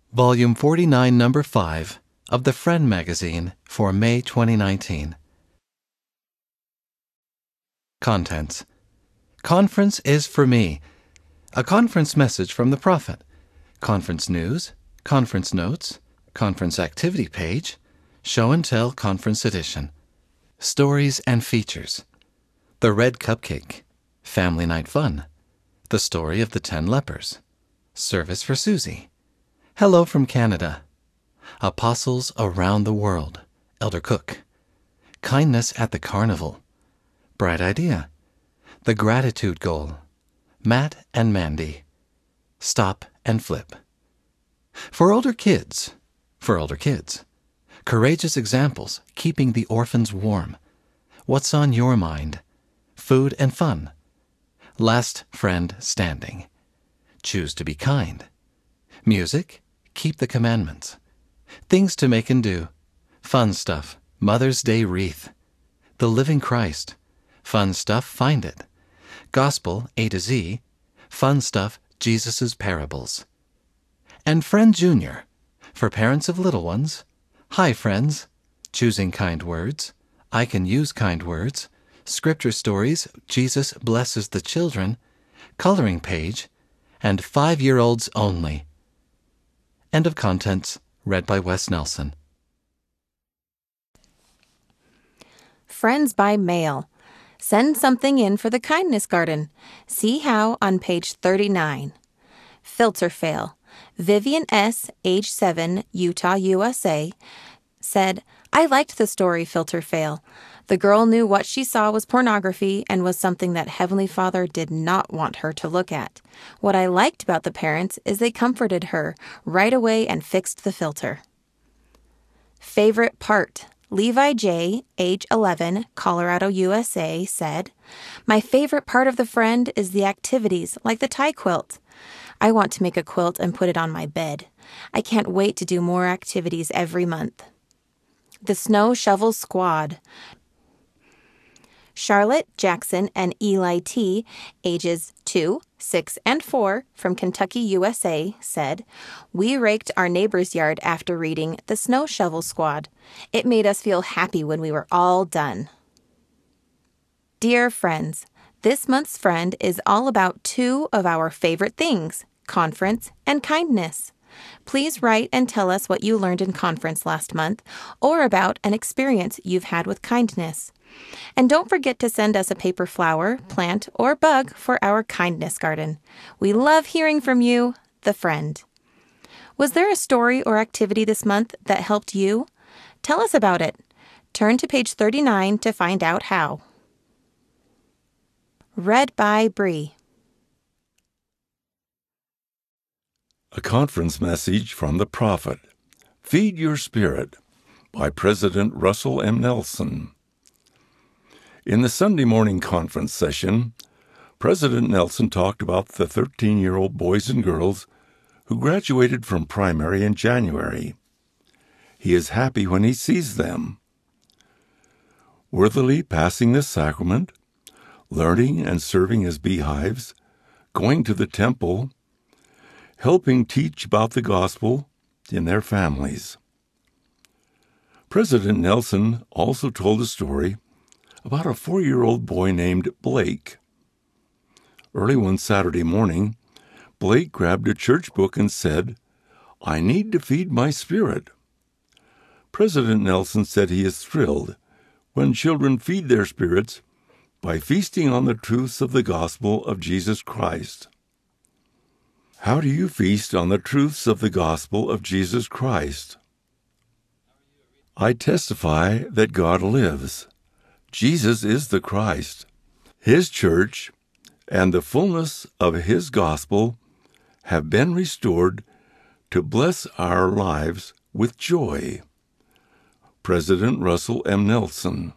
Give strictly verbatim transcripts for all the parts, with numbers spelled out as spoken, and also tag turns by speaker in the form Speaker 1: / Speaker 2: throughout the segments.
Speaker 1: Volume forty-nine, Number five of the Friend Magazine for May twenty nineteen. Contents. Conference is for me. A conference message from the Prophet. Conference news, conference notes, conference activity page, show and tell conference edition. Stories and features. The Red Cupcake. Family Night Fun. The Story of the Ten Lepers. Service for Susie. Hello from Canada. Apostles Around the World. Elder Cook. Kindness at the Carnival. Bright Idea. The Gratitude Goal. Matt and Mandy. Stop and Flip. For older kids. For older kids. Courageous Examples, Keeping the Orphans Warm. What's on Your Mind? Food and Fun. Last Friend Standing. Choose to be Kind. Music, Keep the Commandments. Things to Make and Do. Fun Stuff, Mother's Day Wreath. The Living Christ. Fun Stuff, Find It. Gospel, A to Z. Fun Stuff, Jesus' Parables. And Friend Junior, for parents of little ones. Hi, friends. Choosing Kind Words. I Can Use Kind Words. Scripture Stories, Jesus Blesses the Children. Coloring Page. And Five-Year-Olds Only. End of contents, read by Wes Nelson.
Speaker 2: Friends by mail. Send something in for the Kindness Garden. See how on page thirty-nine. Filter fail. Vivian S., age seven, Utah, U S A, said, I liked the story Filter Fail. The girl knew what she saw was pornography and was something that Heavenly Father did not want her to look at. What I liked about the parents is they comforted her right away and fixed the filter. Favorite part. Levi J., age eleven, Colorado, U S A, said, My favorite part of the Friend is the activities, like the tie quilt. I want to make a quilt and put it on my bed. I can't wait to do more activities every month. The Snow Shovel Squad. Charlotte Jackson and Eli T., ages two, six, and four, from Kentucky, U S A, said, We raked our neighbor's yard after reading The Snow Shovel Squad. It made us feel happy when we were all done. Dear friends, this month's Friend is all about two of our favorite things, conference and kindness. Please write and tell us what you learned in conference last month or about an experience you've had with kindness. And don't forget to send us a paper flower, plant, or bug for our Kindness Garden. We love hearing from you, the Friend. Was there a story or activity this month that helped you? Tell us about it. Turn to page thirty-nine to find out how. Read by Bree.
Speaker 3: A conference message from the Prophet. Feed Your Spirit by President Russell M. Nelson. In the Sunday morning conference session, President Nelson talked about the thirteen-year-old boys and girls who graduated from primary in January. He is happy when he sees them. Worthily passing the sacrament, learning and serving as beehives, going to the temple, helping teach about the gospel in their families. President Nelson also told a story about a four-year-old boy named Blake. Early one Saturday morning, Blake grabbed a church book and said, I need to feed my spirit. President Nelson said he is thrilled when children feed their spirits by feasting on the truths of the gospel of Jesus Christ. How do you feast on the truths of the gospel of Jesus Christ? I testify that God lives. Jesus is the Christ. His church and the fullness of His gospel have been restored to bless our lives with joy. President Russell M. Nelson.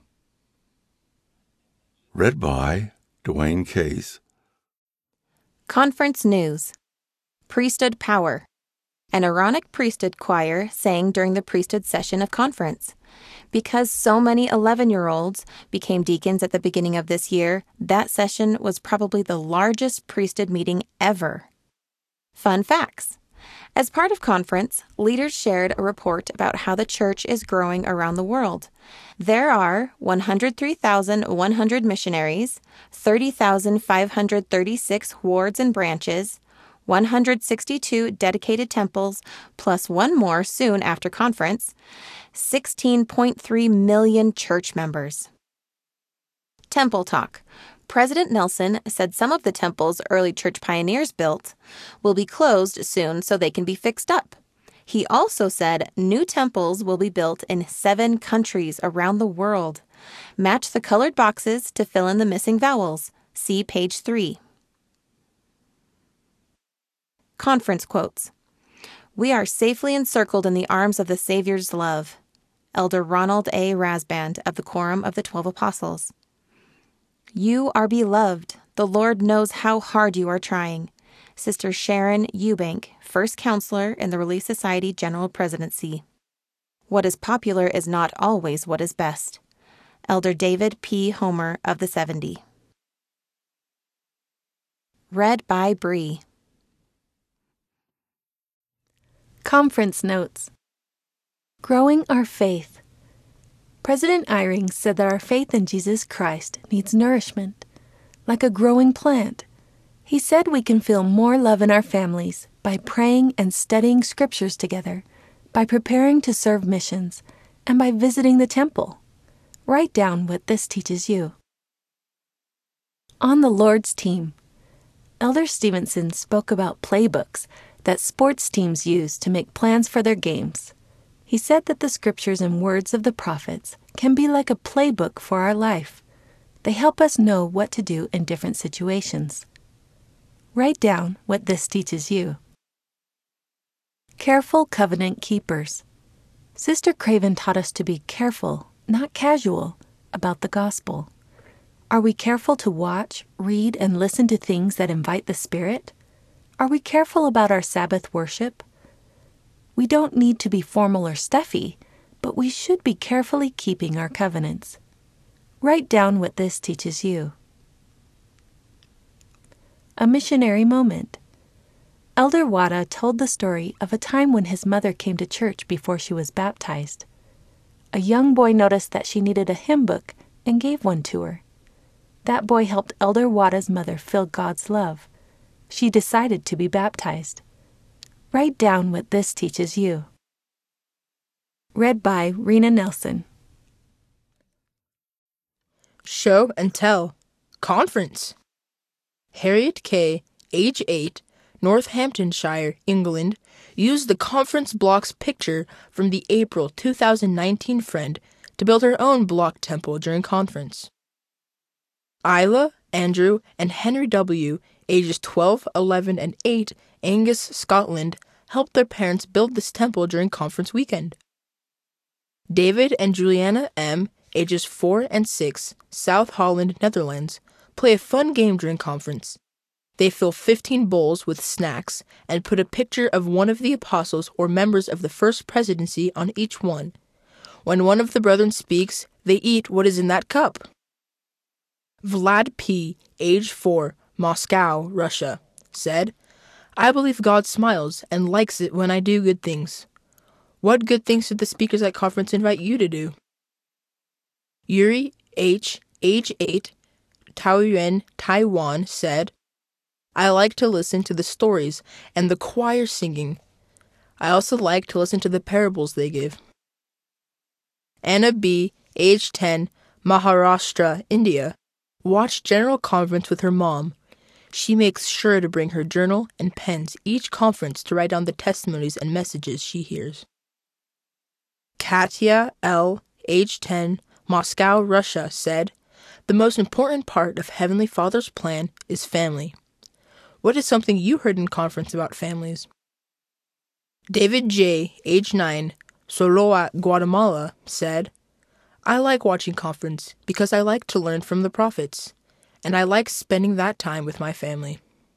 Speaker 3: Read by Dwayne Case.
Speaker 2: Conference News. Priesthood Power. An Aaronic priesthood choir sang during the priesthood session of conference. Because so many eleven-year-olds became deacons at the beginning of this year, that session was probably the largest priesthood meeting ever. Fun facts. As part of conference, leaders shared a report about how the church is growing around the world. There are one hundred three thousand one hundred missionaries, thirty thousand five hundred thirty-six wards and branches, one hundred sixty-two dedicated temples, plus one more soon after conference, sixteen point three million church members. Temple Talk. President Nelson said some of the temples early church pioneers built will be closed soon so they can be fixed up. He also said new temples will be built in seven countries around the world. Match the colored boxes to fill in the missing vowels. See page three. Conference quotes. We are safely encircled in the arms of the Savior's love. Elder Ronald A. Rasband of the Quorum of the Twelve Apostles. You are beloved. The Lord knows how hard you are trying. Sister Sharon Eubank, First Counselor in the Relief Society General Presidency. What is popular is not always what is best. Elder David P. Homer of the seventy. Read by Bree.
Speaker 4: Conference Notes. Growing our faith. President Eyring said that our faith in Jesus Christ needs nourishment, like a growing plant. He said we can feel more love in our families by praying and studying scriptures together, by preparing to serve missions, and by visiting the temple. Write down what this teaches you. On the Lord's team. Elder Stevenson spoke about playbooks that sports teams use to make plans for their games. He said that the scriptures and words of the prophets can be like a playbook for our life. They help us know what to do in different situations. Write down what this teaches you. Careful covenant keepers. Sister Craven taught us to be careful, not casual, about the gospel. Are we careful to watch, read, and listen to things that invite the Spirit? Are we careful about our Sabbath worship? We don't need to be formal or stuffy, but we should be carefully keeping our covenants. Write down what this teaches you. A missionary moment. Elder Wada told the story of a time when his mother came to church before she was baptized. A young boy noticed that she needed a hymn book and gave one to her. That boy helped Elder Wada's mother feel God's love. She decided to be baptized. Write down what this teaches you. Read by Rena Nelson.
Speaker 5: Show and Tell. Conference. Harriet Kay, age eight, Northamptonshire, England, used the conference block's picture from the April two thousand nineteen Friend to build her own block temple during conference. Isla, Andrew, and Henry W., ages twelve, eleven, and eight, Angus, Scotland, helped their parents build this temple during conference weekend. David and Juliana M., ages four and six, South Holland, Netherlands, play a fun game during conference. They fill fifteen bowls with snacks and put a picture of one of the apostles or members of the First Presidency on each one. When one of the brethren speaks, they eat what is in that cup. Vlad P., age four, Moscow, Russia, said, I believe God smiles and likes it when I do good things. What good things did the speakers at conference invite you to do? Yuri H., age eight, Taoyuan, Taiwan, said, I like to listen to the stories and the choir singing. I also like to listen to the parables they give. Anna B., age ten, Maharashtra, India, watched General Conference with her mom. She makes sure to bring her journal and pens each conference to write down the testimonies and messages she hears. Katya L., age ten, Moscow, Russia, said, The most important part of Heavenly Father's plan is family. What is something you heard in conference about families? David J., age nine, Soloa, Guatemala, said, I like watching conference because I like to learn from the prophets, and I like spending that time with my family.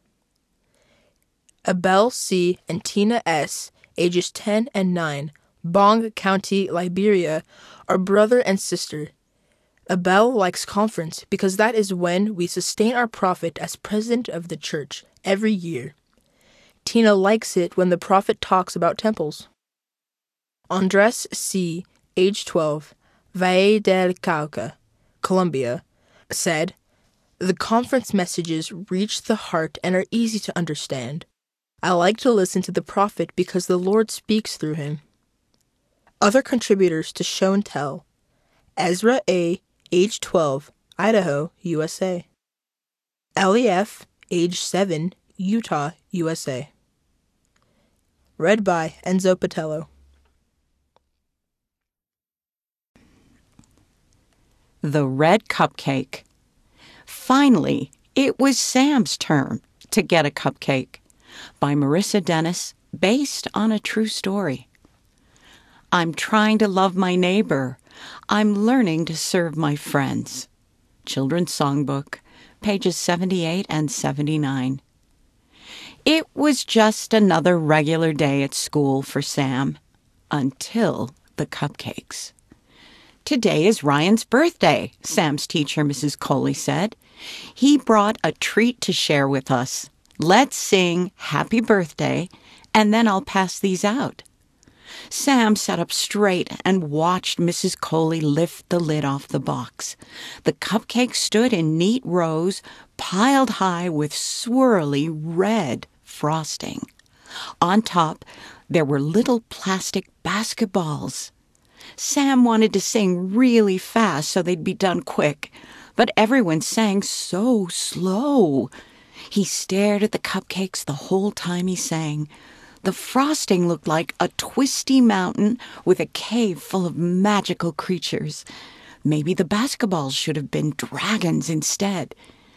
Speaker 5: Abel C. and Tina S., ages ten and nine, Bong County, Liberia, are brother and sister. Abel likes conference because that is when we sustain our prophet as president of the church every year. Tina likes it when the prophet talks about temples. Andres C., age twelve, Valle del Cauca, Colombia, said, "The conference messages reach the heart and are easy to understand. I like to listen to the prophet because the Lord speaks through him." Other contributors to Show and Tell: Ezra A., age twelve, Idaho, U S A. Ellie F., age seven, Utah, U S A. Read by Enzo Patello.
Speaker 6: The Red Cupcake. Finally, it was Sam's turn to get a cupcake. By Marissa Dennis, based on a true story. I'm trying to love my neighbor. I'm learning to serve my friends. Children's Songbook, pages seventy-eight and seventy-nine. It was just another regular day at school for Sam, until the cupcakes. Today is Ryan's birthday, Sam's teacher, Missus Coley, said. He brought a treat to share with us. Let's sing Happy Birthday, and then I'll pass these out. Sam sat up straight and watched Missus Coley lift the lid off the box. The cupcakes stood in neat rows, piled high with swirly red frosting. On top, there were little plastic basketballs. Sam wanted to sing really fast so they'd be done quick, but everyone sang so slow. He stared at the cupcakes the whole time he sang. The frosting looked like a twisty mountain with a cave full of magical creatures. Maybe the basketballs should have been dragons instead.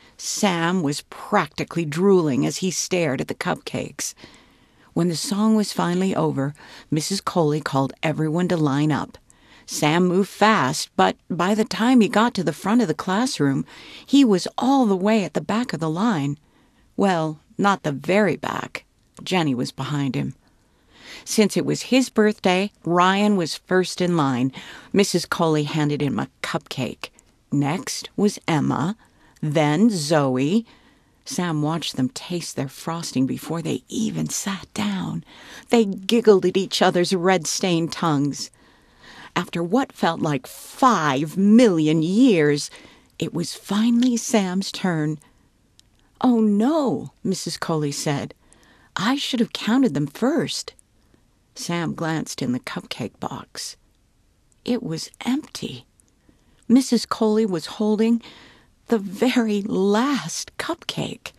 Speaker 6: Sam was practically drooling as he stared at the cupcakes. When the song was finally over, Missus Coley called everyone to line up. Sam moved fast, but by the time he got to the front of the classroom, he was all the way at the back of the line. Well, not the very back. Jenny was behind him. Since it was his birthday, Ryan was first in line. Missus Coley handed him a cupcake. Next was Emma, then Zoe. Sam watched them taste their frosting before they even sat down. They giggled at each other's red-stained tongues. After what felt like five million years, it was finally Sam's turn. "Oh, no," Missus Coley said. "I should have counted them first." Sam glanced in the cupcake box. It was empty. Missus Coley was holding the very last cupcake.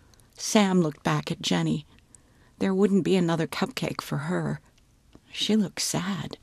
Speaker 6: Sam looked back at Jenny. There wouldn't be another cupcake for her. She looked sad.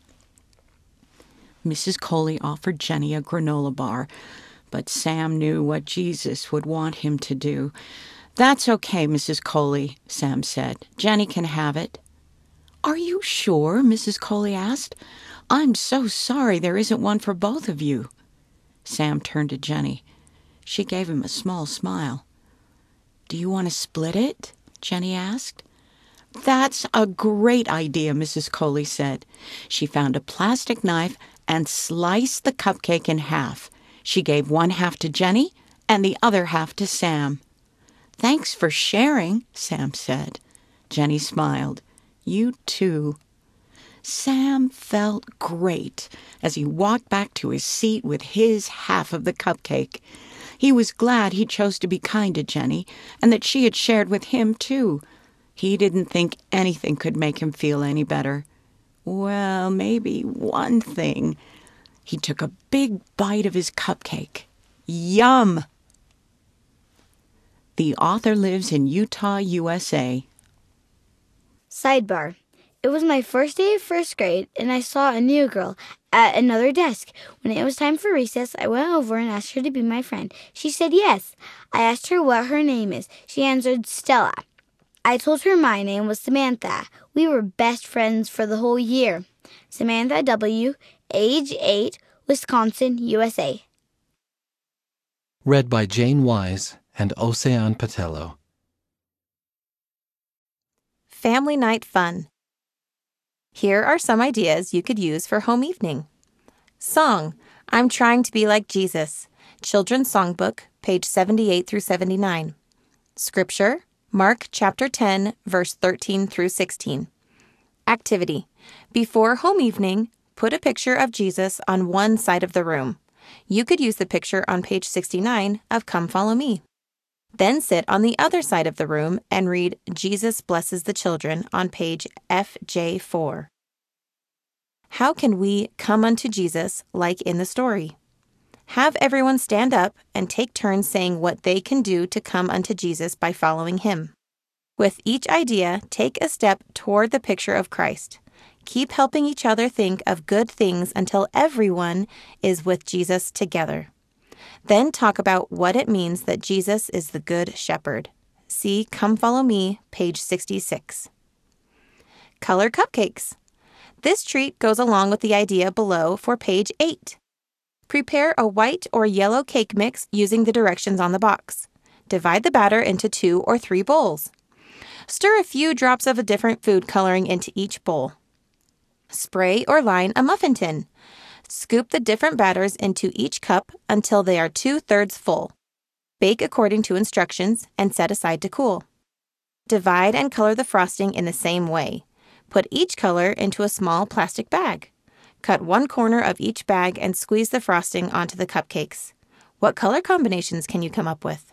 Speaker 6: Missus Coley offered Jenny a granola bar, but Sam knew what Jesus would want him to do. "That's okay, Missus Coley," Sam said. "Jenny can have it." "Are you sure?" Missus Coley asked. "I'm so sorry there isn't one for both of you." Sam turned to Jenny. She gave him a small smile. "Do you want to split it?" Jenny asked. "That's a great idea," Missus Coley said. She found a plastic knife and sliced the cupcake in half. She gave one half to Jenny and the other half to Sam. "Thanks for sharing," Sam said. Jenny smiled. "You too." Sam felt great as he walked back to his seat with his half of the cupcake. He was glad he chose to be kind to Jenny and that she had shared with him too. He didn't think anything could make him feel any better. Well, maybe one thing. He took a big bite of his cupcake. Yum! The author lives in Utah, U S A.
Speaker 7: Sidebar. It was my first day of first grade, and I saw a new girl at another desk. When it was time for recess, I went over and asked her to be my friend. She said yes. I asked her what her name is. She answered Stella. I told her my name was Samantha. We were best friends for the whole year. Samantha W., age eight, Wisconsin, U S A.
Speaker 1: Read by Jane Wise and Ocean Patello.
Speaker 2: Family night fun. Here are some ideas you could use for home evening. Song, I'm Trying to Be Like Jesus. Children's Songbook, page seventy-eight through seventy-nine. Scripture, Mark chapter ten, verse thirteen through sixteen. Activity. Before home evening, put a picture of Jesus on one side of the room. You could use the picture on page sixty-nine of Come Follow Me. Then sit on the other side of the room and read Jesus Blesses the Children on page F J four. How can we come unto Jesus like in the story? Have everyone stand up and take turns saying what they can do to come unto Jesus by following him. With each idea, take a step toward the picture of Christ. Keep helping each other think of good things until everyone is with Jesus together. Then talk about what it means that Jesus is the Good Shepherd. See Come Follow Me, page sixty-six. Color cupcakes. This treat goes along with the idea below for page eight. Prepare a white or yellow cake mix using the directions on the box. Divide the batter into two or three bowls. Stir a few drops of a different food coloring into each bowl. Spray or line a muffin tin. Scoop the different batters into each cup until they are two-thirds full. Bake according to instructions and set aside to cool. Divide and color the frosting in the same way. Put each color into a small plastic bag. Cut one corner of each bag and squeeze the frosting onto the cupcakes. What color combinations can you come up with?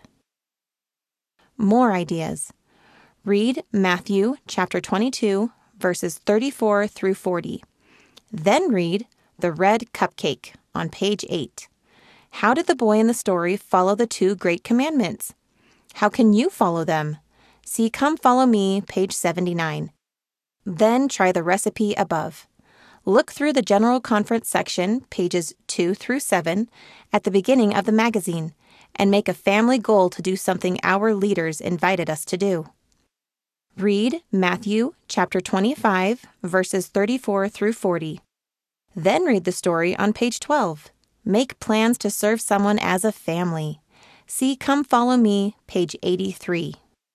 Speaker 2: More ideas. Read Matthew chapter twenty-two, verses thirty-four through forty. Then read The Red Cupcake on page eight. How did the boy in the story follow the two great commandments? How can you follow them? See Come Follow Me, page seventy-nine. Then try the recipe above. Look through the General Conference section, pages two through seven, at the beginning of the magazine, and make a family goal to do something our leaders invited us to do. Read Matthew chapter twenty-five, verses thirty-four through forty. Then read the story on page twelve. Make plans to serve someone as a family. See Come Follow Me, page eighty-three.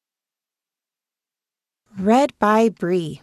Speaker 2: Read by Bree.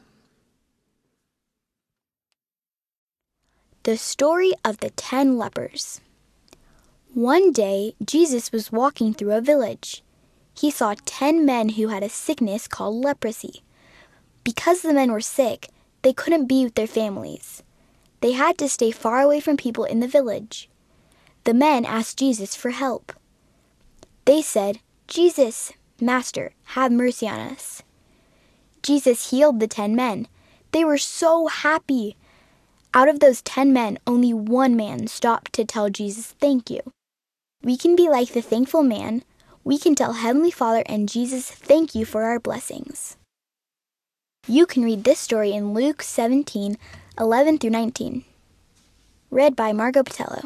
Speaker 7: The story of the ten lepers. One day, Jesus was walking through a village. He saw ten men who had a sickness called leprosy. Because the men were sick, they couldn't be with their families. They had to stay far away from people in the village. The men asked Jesus for help. They said, "Jesus, Master, have mercy on us." Jesus healed the ten men. They were so happy. Out of those ten men, only one man stopped to tell Jesus thank you. We can be like the thankful man. We can tell Heavenly Father and Jesus thank you for our blessings. You can read this story in Luke seventeen, eleven through nineteen. Read by Margot Patello.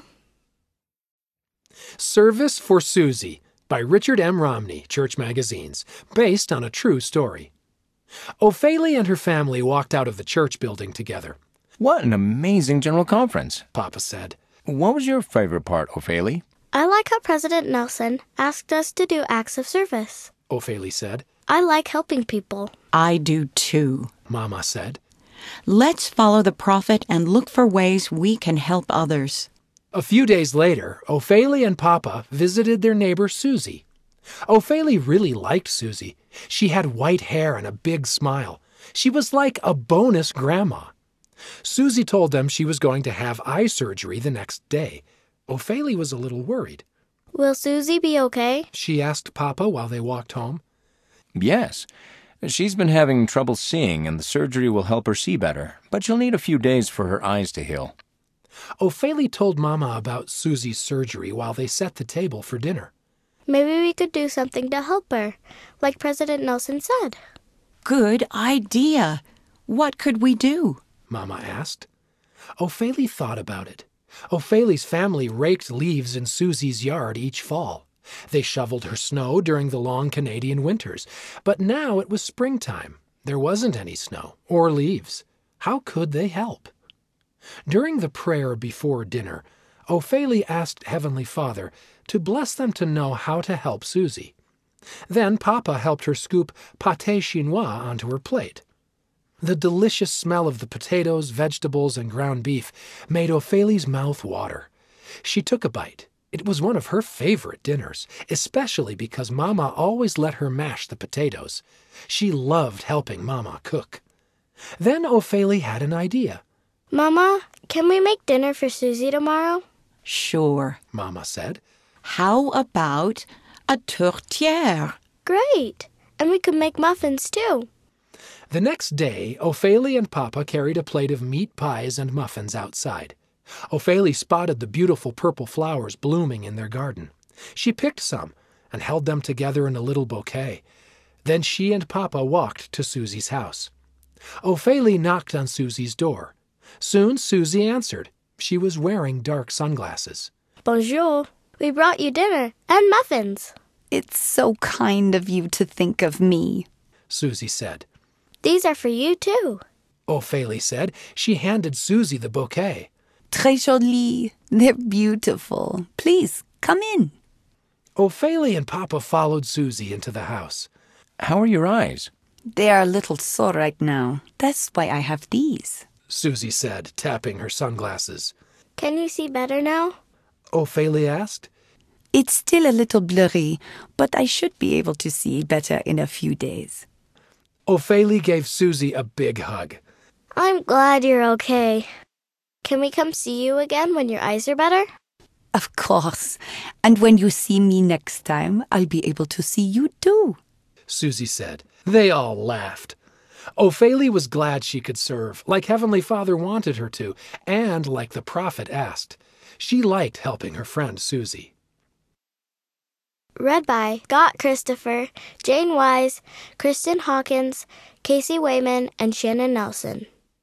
Speaker 8: Service for Susie by Richard M. Romney, Church Magazines, based on a true story. Ophelia and her family walked out of the church building together.
Speaker 9: What an amazing General Conference,
Speaker 8: Papa said.
Speaker 9: What was your favorite part, Ophelia?
Speaker 10: I like how President Nelson asked us to do acts of service,
Speaker 8: Ophelia said.
Speaker 10: I like helping people.
Speaker 6: I do too,
Speaker 8: Mama said.
Speaker 6: Let's follow the prophet and look for ways we can help others.
Speaker 8: A few days later, Ophelia and Papa visited their neighbor Susie. Ophelia really liked Susie. She had white hair and a big smile. She was like a bonus grandma. Susie told them she was going to have eye surgery the next day. Ophelia was a little worried.
Speaker 10: Will Susie be okay?
Speaker 8: She asked Papa while they walked home.
Speaker 9: Yes. She's been having trouble seeing, and the surgery will help her see better, but she'll need a few days for her eyes to heal.
Speaker 8: Ophelia told Mama about Susie's surgery while they set the table for dinner.
Speaker 10: Maybe we could do something to help her, like President Nelson said.
Speaker 6: Good idea. What could we do?
Speaker 8: Mama asked. Ophelia thought about it. Ophelia's family raked leaves in Susie's yard each fall. They shoveled her snow during the long Canadian winters. But now it was springtime. There wasn't any snow or leaves. How could they help? During the prayer before dinner, Ophelia asked Heavenly Father to bless them to know how to help Susie. Then Papa helped her scoop pâté chinois onto her plate. The delicious smell of the potatoes, vegetables, and ground beef made Ophelia's mouth water. She took a bite. It was one of her favorite dinners, especially because Mama always let her mash the potatoes. She loved helping Mama cook. Then Ophélie had an idea.
Speaker 10: Mama, can we make dinner for Susie tomorrow?
Speaker 6: Sure,
Speaker 8: Mama said.
Speaker 6: How about a tourtière?
Speaker 10: Great! And we could make muffins too.
Speaker 8: The next day, Ophélie and Papa carried a plate of meat pies and muffins outside. Ophélie spotted the beautiful purple flowers blooming in their garden. She picked some and held them together in a little bouquet. Then she and Papa walked to Susie's house. Ophélie knocked on Susie's door. Soon Susie answered. She was wearing dark sunglasses.
Speaker 10: Bonjour. We brought you dinner and muffins.
Speaker 11: It's so kind of you to think of me,
Speaker 8: Susie said.
Speaker 10: These are for you too,
Speaker 8: Ophélie said. She handed Susie the bouquet.
Speaker 11: Très joli. They're beautiful. Please, come in.
Speaker 8: Ophélie and Papa followed Susie into the house.
Speaker 9: How are your eyes?
Speaker 11: They are a little sore right now. That's why I have these,
Speaker 8: Susie said, tapping her sunglasses.
Speaker 10: Can you see better now?
Speaker 8: Ophélie asked.
Speaker 11: It's still a little blurry, but I should be able to see better in a few days.
Speaker 8: Ophélie gave Susie a big hug.
Speaker 10: I'm glad you're okay. Can we come see you again when your eyes are better?
Speaker 11: Of course. And when you see me next time, I'll be able to see you too,
Speaker 8: Susie said. They all laughed. Ophélie was glad she could serve, like Heavenly Father wanted her to, and like the prophet asked. She liked helping her friend Susie.
Speaker 10: Read by Scott Christopher, Jane Wise, Kristen Hawkins, Casey Wayman, and Shannon Nelson.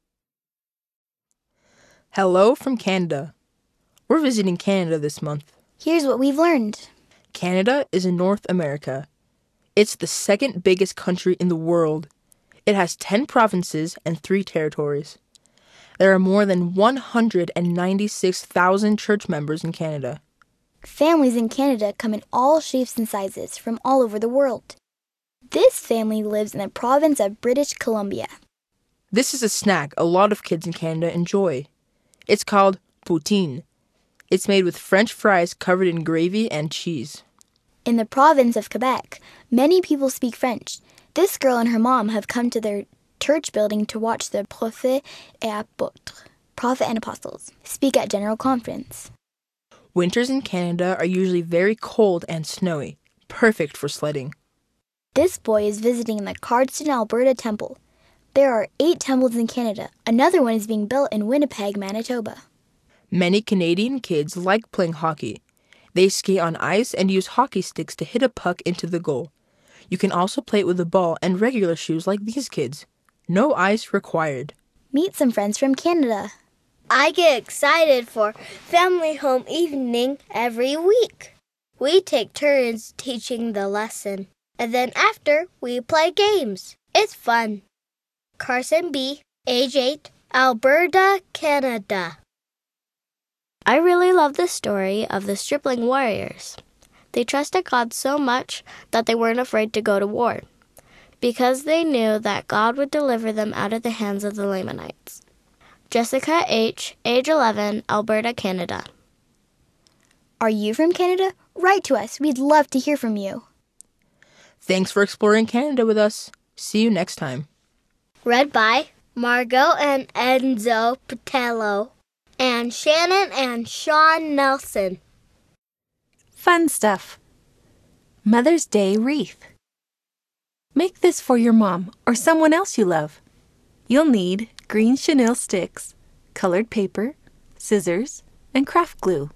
Speaker 5: Hello from Canada. We're visiting Canada this month.
Speaker 7: Here's what we've learned.
Speaker 5: Canada is in North America. It's the second biggest country in the world. It has ten provinces and three territories. There are more than one hundred ninety-six thousand church members in Canada.
Speaker 7: Families in Canada come in all shapes and sizes from all over the world. This family lives in the province of British Columbia.
Speaker 5: This is a snack a lot of kids in Canada enjoy. It's called poutine. It's made with French fries covered in gravy and cheese.
Speaker 7: In the province of Quebec, many people speak French. This girl and her mom have come to their church building to watch the Prophètes et Apôtres, Prophet and Apostles, speak at General Conference.
Speaker 5: Winters in Canada are usually very cold and snowy, perfect for sledding.
Speaker 7: This boy is visiting the Cardston, Alberta Temple. There are eight temples in Canada. Another one is being built in Winnipeg, Manitoba.
Speaker 5: Many Canadian kids like playing hockey. They skate on ice and use hockey sticks to hit a puck into the goal. You can also play it with a ball and regular shoes like these kids. No ice required.
Speaker 7: Meet some friends from Canada.
Speaker 10: I get excited for family home evening every week. We take turns teaching the lesson, and then after, we play games. It's fun. Carson B., age eight, Alberta, Canada. I really love the story of the stripling warriors. They trusted God so much that they weren't afraid to go to war, because they knew that God would deliver them out of the hands of the Lamanites. Jessica H., age eleven, Alberta, Canada.
Speaker 7: Are you from Canada? Write to us. We'd love to hear from you.
Speaker 5: Thanks for exploring Canada with us. See you next time.
Speaker 10: Read by Margot and Enzo Patello and Shannon and Sean Nelson.
Speaker 4: Fun stuff. Mother's Day wreath. Make this for your mom or someone else you love. You'll need green chenille sticks, colored paper, scissors, and craft glue.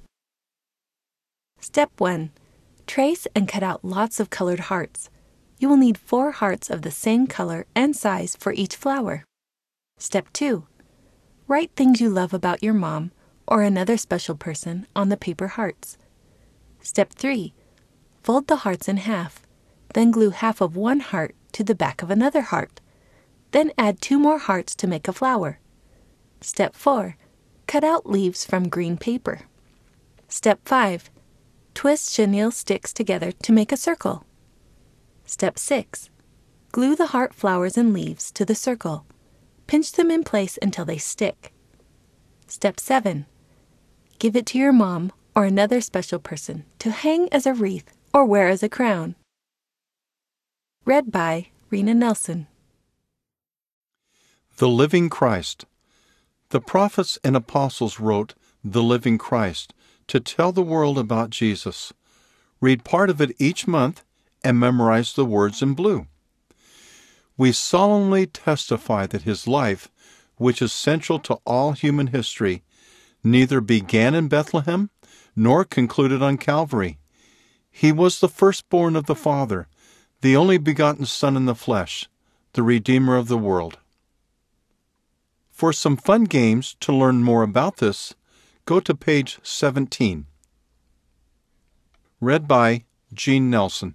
Speaker 4: Step one. Trace and cut out lots of colored hearts. You will need four hearts of the same color and size for each flower. Step two. Write things you love about your mom or another special person on the paper hearts. Step three. Fold the hearts in half. Then glue half of one heart to the back of another heart. Then add two more hearts to make a flower. Step four. Cut out leaves from green paper. Step five. Twist chenille sticks together to make a circle. Step six. Glue the heart flowers and leaves to the circle. Pinch them in place until they stick. Step seven. Give it to your mom or another special person to hang as a wreath or wear as a crown. Read by Rena Nelson.
Speaker 12: The Living Christ. The prophets and apostles wrote The Living Christ to tell the world about Jesus. Read part of it each month and memorize the words in blue. We solemnly testify that his life, which is central to all human history, neither began in Bethlehem nor concluded on Calvary. He was the firstborn of the Father, the only begotten Son in the flesh, the Redeemer of the world. For some fun games to learn more about this, go to page seventeen. Read by Jean Nelson.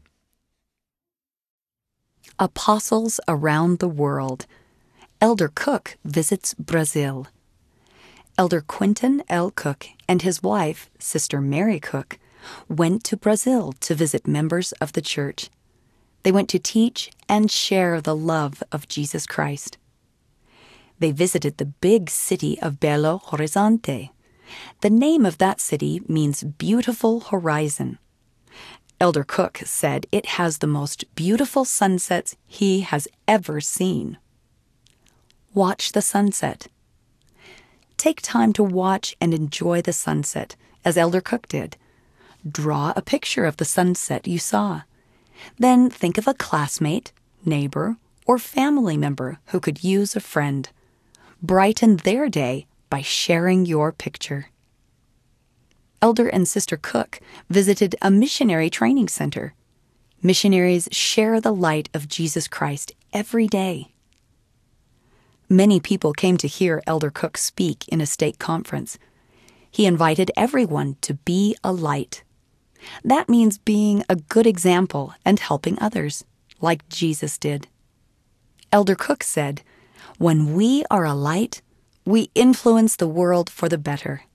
Speaker 11: Apostles around the world. Elder Cook visits Brazil. Elder Quentin L. Cook and his wife, Sister Mary Cook, went to Brazil to visit members of the church. They went to teach and share the love of Jesus Christ. They visited the big city of Belo Horizonte. The name of that city means beautiful horizon. Elder Cook said it has the most beautiful sunsets he has ever seen. Watch the sunset. Take time to watch and enjoy the sunset, as Elder Cook did. Draw a picture of the sunset you saw. Then think of a classmate, neighbor, or family member who could use a friend. Brighten their day by sharing your picture. Elder and Sister Cook visited a missionary training center. Missionaries share the light of Jesus Christ every day. Many people came to hear Elder Cook speak in a stake conference. He invited everyone to be a light. That means being a good example and helping others, like Jesus did. Elder Cook said, "When we are a light, we influence the world for the better."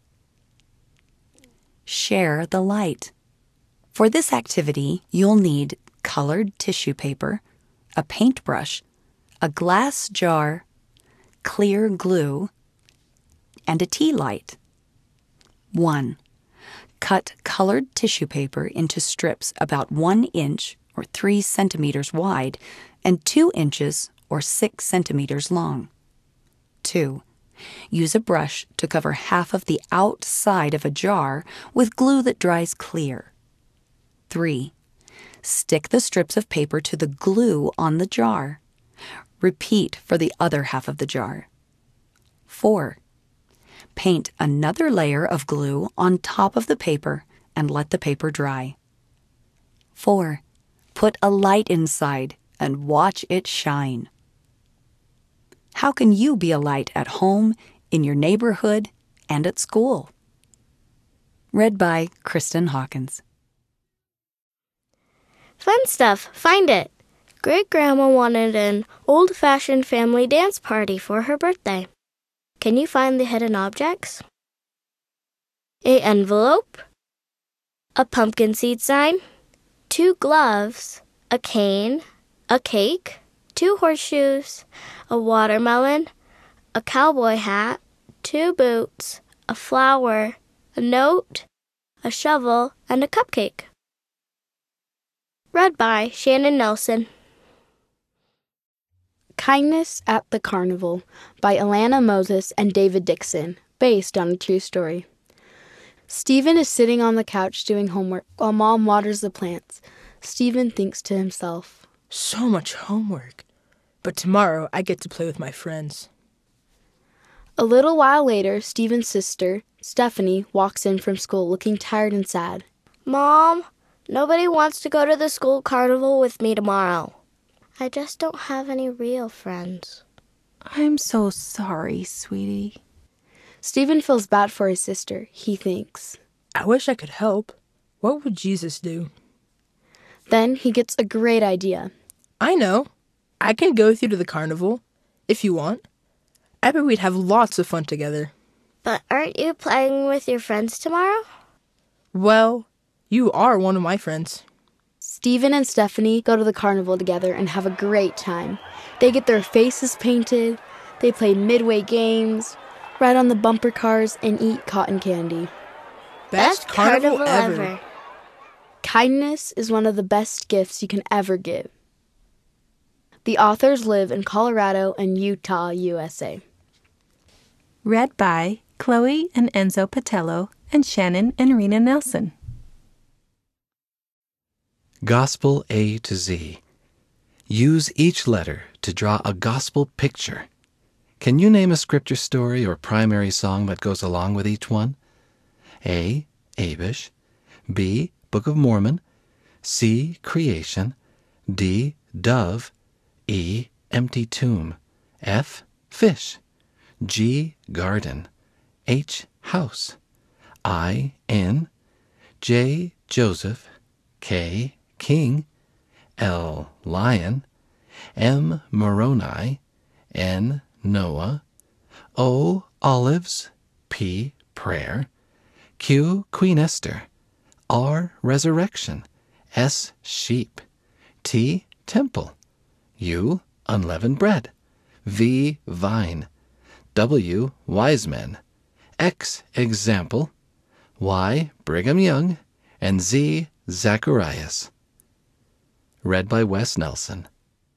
Speaker 11: Share the light. For this activity, you'll need colored tissue paper, a paintbrush, a glass jar, clear glue, and a tea light. one. Cut colored tissue paper into strips about one inch or three centimeters wide and two inches or six centimeters long. two. Use a brush to cover half of the outside of a jar with glue that dries clear. three. Stick the strips of paper to the glue on the jar. Repeat for the other half of the jar. four. Paint another layer of glue on top of the paper and let the paper dry. four. Put a light inside and watch it shine. How can you be a light at home, in your neighborhood, and at school? Read by Kristen Hawkins.
Speaker 10: Fun stuff. Find it. Great-Grandma wanted an old-fashioned family dance party for her birthday. Can you find the hidden objects? An envelope, a pumpkin seed sign, two gloves, a cane, a cake, two horseshoes, a watermelon, a cowboy hat, two boots, a flower, a note, a shovel, and a cupcake. Read by Shannon Nelson.
Speaker 13: Kindness at the Carnival by Alana Moses and David Dixon, based on a true story. Stephen is sitting on the couch doing homework while Mom waters the plants. Stephen thinks to himself,
Speaker 5: So much homework. But tomorrow I get to play with my friends.
Speaker 13: A little while later, Stephen's sister, Stephanie, walks in from school looking tired and sad.
Speaker 10: Mom, nobody wants to go to the school carnival with me tomorrow. I just don't have any real friends.
Speaker 4: I'm so sorry, sweetie.
Speaker 13: Stephen feels bad for his sister. He thinks,
Speaker 5: I wish I could help. What would Jesus do?
Speaker 13: Then he gets a great idea.
Speaker 5: I know. I can go with you to the carnival, if you want. I bet we'd have lots of fun together.
Speaker 10: But aren't you playing with your friends tomorrow?
Speaker 5: Well, you are one of my friends.
Speaker 13: Stephen and Stephanie go to the carnival together and have a great time. They get their faces painted, they play midway games, ride on the bumper cars, and eat cotton candy.
Speaker 5: Best, Best carnival, carnival ever. ever.
Speaker 13: Kindness is one of the best gifts you can ever give. The authors live in Colorado and Utah, U S A.
Speaker 4: Read by Chloe and Enzo Patello and Shannon and Rena Nelson.
Speaker 1: Gospel A to Z. Use each letter to draw a gospel picture. Can you name a scripture story or primary song that goes along with each one? A. Abish. B. Book of Mormon. C. Creation. D. Dove. E. Empty tomb. F. Fish. G. Garden. H. House. I. Inn. J. Joseph. K. King. L. Lion. M. Moroni. N. Noah. O. Olives. P. Prayer. Q. Queen Esther. R. Resurrection. S. Sheep. T. Temple. U. Unleavened bread. V. Vine. W. Wise men. X. Example. Y. Brigham Young. And Z. Zacharias. Read by Wes Nelson.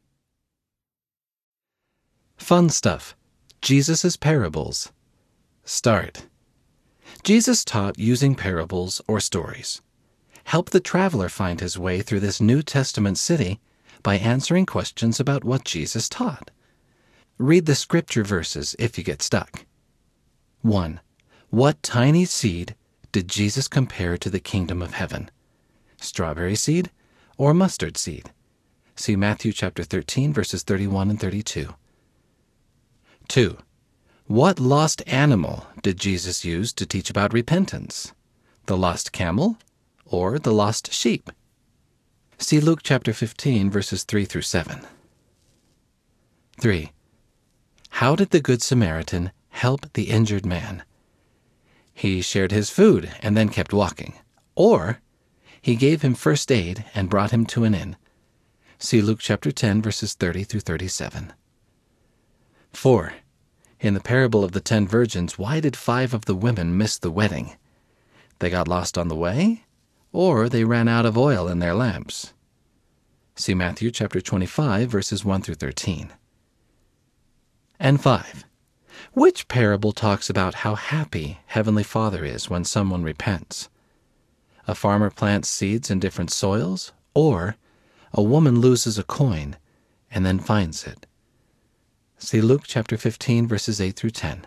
Speaker 1: Fun stuff. Jesus' parables. Start. Jesus taught using parables or stories. Help the traveler find his way through this New Testament city by answering questions about what Jesus taught. Read the scripture verses if you get stuck. one. What tiny seed did Jesus compare to the kingdom of heaven? Strawberry seed or mustard seed? See Matthew chapter thirteen, verses thirty-one and thirty-two. two. What lost animal did Jesus use to teach about repentance? The lost camel or the lost sheep? See Luke chapter fifteen, verses three through seven. three. How did the Good Samaritan help the injured man? He shared his food and then kept walking. Or he gave him first aid and brought him to an inn. See Luke chapter ten, verses thirty through thirty-seven. four. In the parable of the ten virgins, why did five of the women miss the wedding? They got lost on the way, or they ran out of oil in their lamps. See Matthew chapter twenty-five, verses one through thirteen. And five. Which parable talks about how happy Heavenly Father is when someone repents? A farmer plants seeds in different soils, or a woman loses a coin and then finds it. See Luke chapter fifteen, verses eight through ten.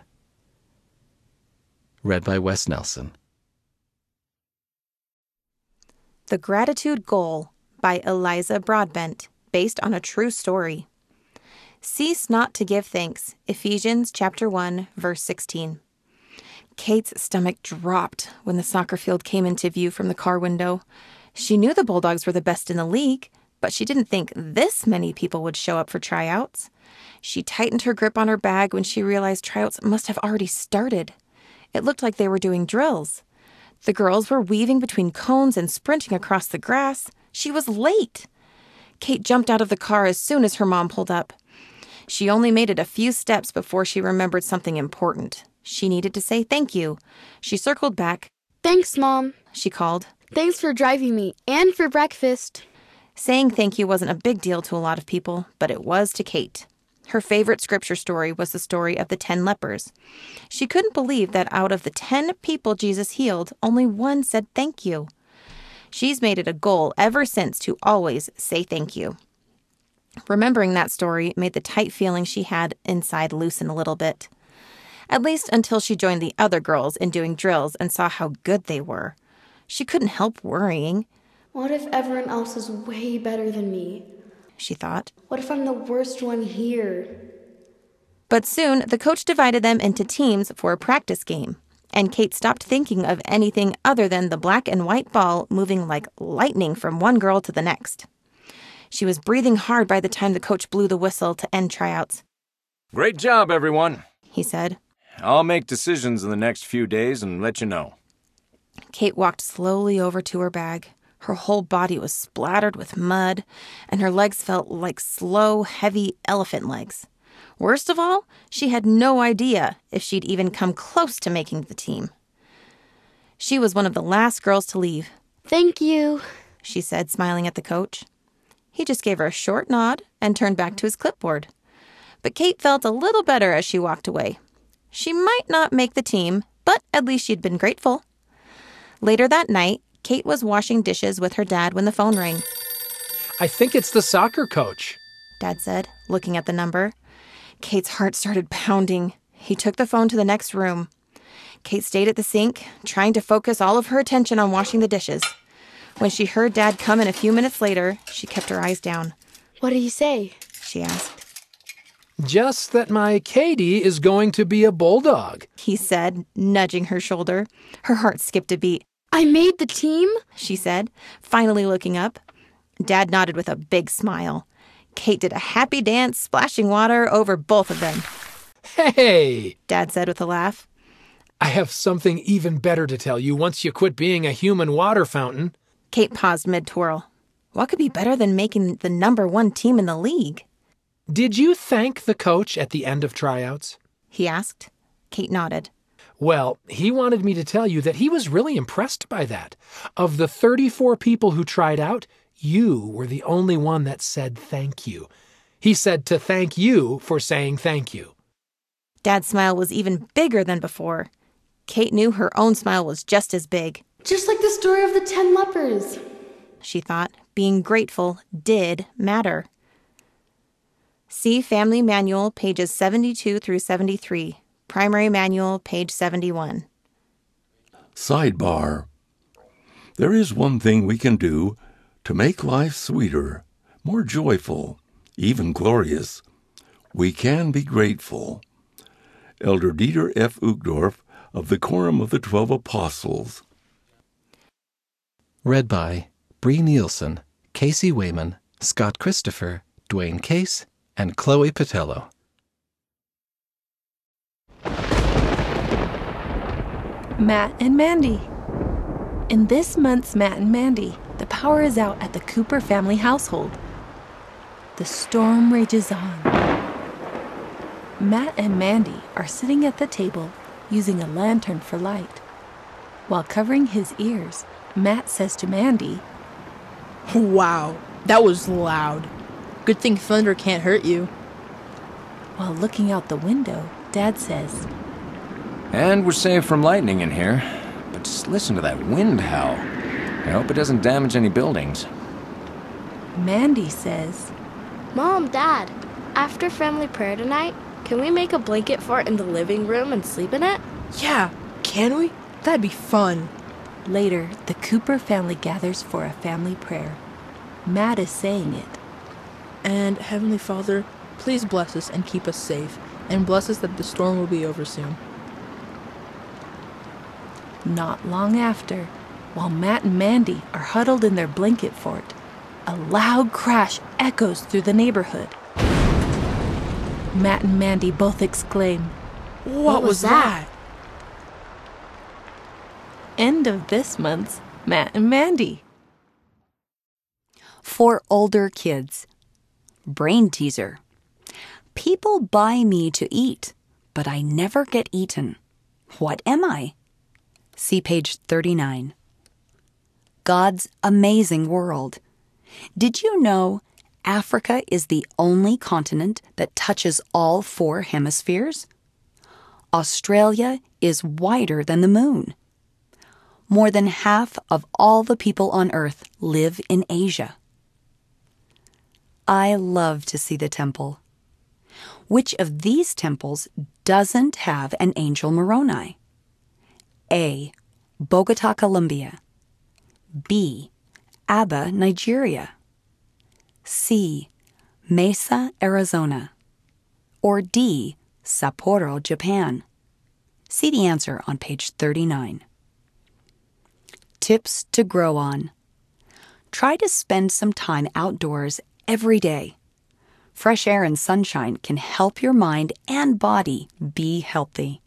Speaker 1: Read by Wes Nelson.
Speaker 2: The Gratitude Goal by Eliza Broadbent, based on a true story. Cease not to give thanks, Ephesians chapter one, verse sixteen. Kate's stomach dropped when the soccer field came into view from the car window. She knew the Bulldogs were the best in the league, but she didn't think this many people would show up for tryouts. She tightened her grip on her bag when she realized tryouts must have already started. It looked like they were doing drills. The girls were weaving between cones and sprinting across the grass. She was late. Kate jumped out of the car as soon as her mom pulled up. She only made it a few steps before she remembered something important. She needed to say thank you. She circled back.
Speaker 13: Thanks, Mom,
Speaker 2: she called.
Speaker 13: Thanks for driving me and for breakfast.
Speaker 2: Saying thank you wasn't a big deal to a lot of people, but it was to Kate. Her favorite scripture story was the story of the ten lepers. She couldn't believe that out of the ten people Jesus healed, only one said thank you. She's made it a goal ever since to always say thank you. Remembering that story made the tight feeling she had inside loosen a little bit. At least until she joined the other girls in doing drills and saw how good they were. She couldn't help worrying.
Speaker 13: What if everyone else is way better than me?
Speaker 2: She thought.
Speaker 13: What if I'm the worst one here?
Speaker 2: But soon, the coach divided them into teams for a practice game, and Kate stopped thinking of anything other than the black and white ball moving like lightning from one girl to the next. She was breathing hard by the time the coach blew the whistle to end tryouts.
Speaker 9: Great job, everyone,
Speaker 2: he said.
Speaker 9: I'll make decisions in the next few days and let you know.
Speaker 2: Kate walked slowly over to her bag. Her whole body was splattered with mud, and her legs felt like slow, heavy elephant legs. Worst of all, she had no idea if she'd even come close to making the team. She was one of the last girls to leave.
Speaker 13: Thank you,
Speaker 2: she said, smiling at the coach. He just gave her a short nod and turned back to his clipboard. But Kate felt a little better as she walked away. She might not make the team, but at least she'd been grateful. Later that night, Kate was washing dishes with her dad when the phone rang.
Speaker 8: I think it's the soccer coach,
Speaker 2: Dad said, looking at the number. Kate's heart started pounding. He took the phone to the next room. Kate stayed at the sink, trying to focus all of her attention on washing the dishes. When she heard Dad come in a few minutes later, she kept her eyes down.
Speaker 13: What did he say?
Speaker 2: She asked.
Speaker 8: Just that my Katie is going to be a bulldog,
Speaker 2: he said, nudging her shoulder. Her heart skipped a beat.
Speaker 13: I made the team,
Speaker 2: she said, finally looking up. Dad nodded with a big smile. Kate did a happy dance, splashing water over both of them.
Speaker 8: Hey,
Speaker 2: Dad said with a laugh.
Speaker 8: I have something even better to tell you once you quit being a human water fountain.
Speaker 2: Kate paused mid-twirl. What could be better than making the number one team in the league?
Speaker 8: Did you thank the coach at the end of tryouts?
Speaker 2: He asked. Kate nodded.
Speaker 8: Well, he wanted me to tell you that he was really impressed by that. Of the thirty-four people who tried out, you were the only one that said thank you. He said to thank you for saying thank you.
Speaker 2: Dad's smile was even bigger than before. Kate knew her own smile was just as big.
Speaker 13: Just like the story of the ten lepers,
Speaker 2: she thought. Being grateful did matter. See Family Manual, pages seventy-two through seventy-three. Primary Manual, page seventy-one.
Speaker 3: Sidebar. There is one thing we can do to make life sweeter, more joyful, even glorious. We can be grateful. Elder Dieter F. Uchtdorf of the Quorum of the Twelve Apostles.
Speaker 1: Read by Bree Nielsen, Casey Wayman, Scott Christopher, Dwayne Case, and Chloe Patello.
Speaker 4: Matt and Mandy. In this month's Matt and Mandy, the power is out at the Cooper family household. The storm rages on. Matt and Mandy are sitting at the table using a lantern for light. While covering his ears, Matt says to Mandy,
Speaker 5: Wow, that was loud. Good thing thunder can't hurt you.
Speaker 4: While looking out the window, Dad says,
Speaker 9: And we're safe from lightning in here. But just listen to that wind howl. I hope it doesn't damage any buildings.
Speaker 4: Mandy says,
Speaker 10: Mom, Dad, after family prayer tonight, can we make a blanket fort in the living room and sleep in it?
Speaker 5: Yeah, can we? That'd be fun.
Speaker 4: Later, the Cooper family gathers for a family prayer. Matt is saying it.
Speaker 5: And Heavenly Father, please bless us and keep us safe, and bless us that the storm will be over soon.
Speaker 4: Not long after, while Matt and Mandy are huddled in their blanket fort, a loud crash echoes through the neighborhood. Matt and Mandy both exclaim,
Speaker 5: What, what was that?
Speaker 4: End of this month's Matt and Mandy.
Speaker 11: For older kids. Brain teaser. People buy me to eat, but I never get eaten. What am I? See page thirty-nine. God's amazing world. Did you know Africa is the only continent that touches all four hemispheres? Australia is wider than the moon. More than half of all the people on Earth live in Asia. I love to see the temple. Which of these temples doesn't have an angel Moroni? A. Bogota, Colombia. B. Aba, Nigeria. C. Mesa, Arizona. Or D. Sapporo, Japan. See the answer on page thirty-nine. Tips to grow on. Try to spend some time outdoors every day. Fresh air and sunshine can help your mind and body be healthy.